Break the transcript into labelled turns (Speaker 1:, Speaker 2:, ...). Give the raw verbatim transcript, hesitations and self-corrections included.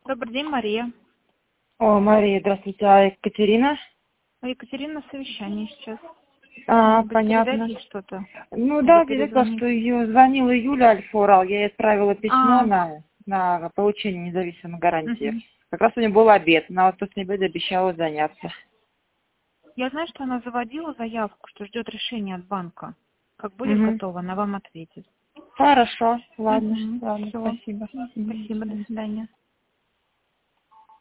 Speaker 1: Добрый день, Мария.
Speaker 2: О, Мария, здравствуйте. А Екатерина?
Speaker 1: А Екатерина на совещании сейчас.
Speaker 2: А,
Speaker 1: Может быть,
Speaker 2: понятно.
Speaker 1: передать ей что-то?
Speaker 2: Ну
Speaker 1: Или
Speaker 2: да, видела,
Speaker 1: перезвонить?
Speaker 2: что ее звонила Юля Альфорал. Я ей отправила письмо
Speaker 1: А,
Speaker 2: на, на получение независимой гарантии.
Speaker 1: мгм.
Speaker 2: Как раз у нее был обед. Она вот после обеда обещала заняться.
Speaker 1: Я знаю, что она заводила заявку, что ждет решения от банка. Как будет
Speaker 2: Угу.
Speaker 1: готова, она вам ответит.
Speaker 2: Хорошо, ладно,
Speaker 1: Угу.
Speaker 2: ладно,
Speaker 1: Все.
Speaker 2: спасибо. Мгм, до
Speaker 1: Спасибо, до
Speaker 2: свидания.
Speaker 1: свидания.